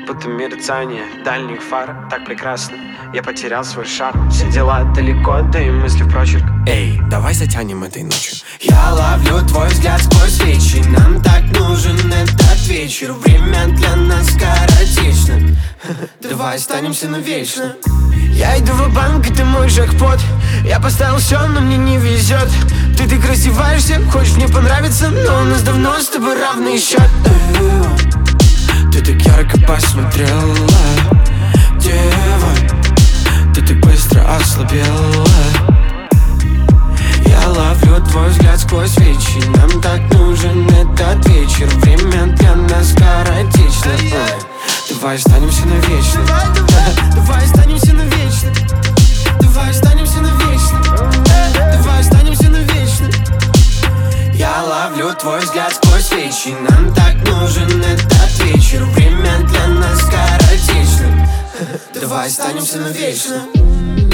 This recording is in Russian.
будто мерцание дальних фар. Так прекрасно, я потерял свой шарм. Все дела далеко, да и мысли в прочерк. Эй, давай затянем этой ночью. Я ловлю твой взгляд сквозь свечи. Нам так нужен этот вечер. Время для нас скоротечно. Давай останемся навечно. Я иду в банк, и ты мой джекпот. Я поставил все, но мне не везет. Ты красиваешься, хочешь мне понравиться, но у нас давно с тобой равный счет. Ты так ярко посмотрела, дева, ты так быстро ослабела. Я ловлю твой взгляд сквозь свечи. Нам так нужен этот вечер. Время для нас скоротечно. Давай останемся навечно. Давай останемся навечно. Давай останемся навечно. Давай останемся навечно. Я ловлю твой взгляд сквозь свечи. Нам так нужен этот вечер. Время для нас скоротечно. Давай останемся навечно.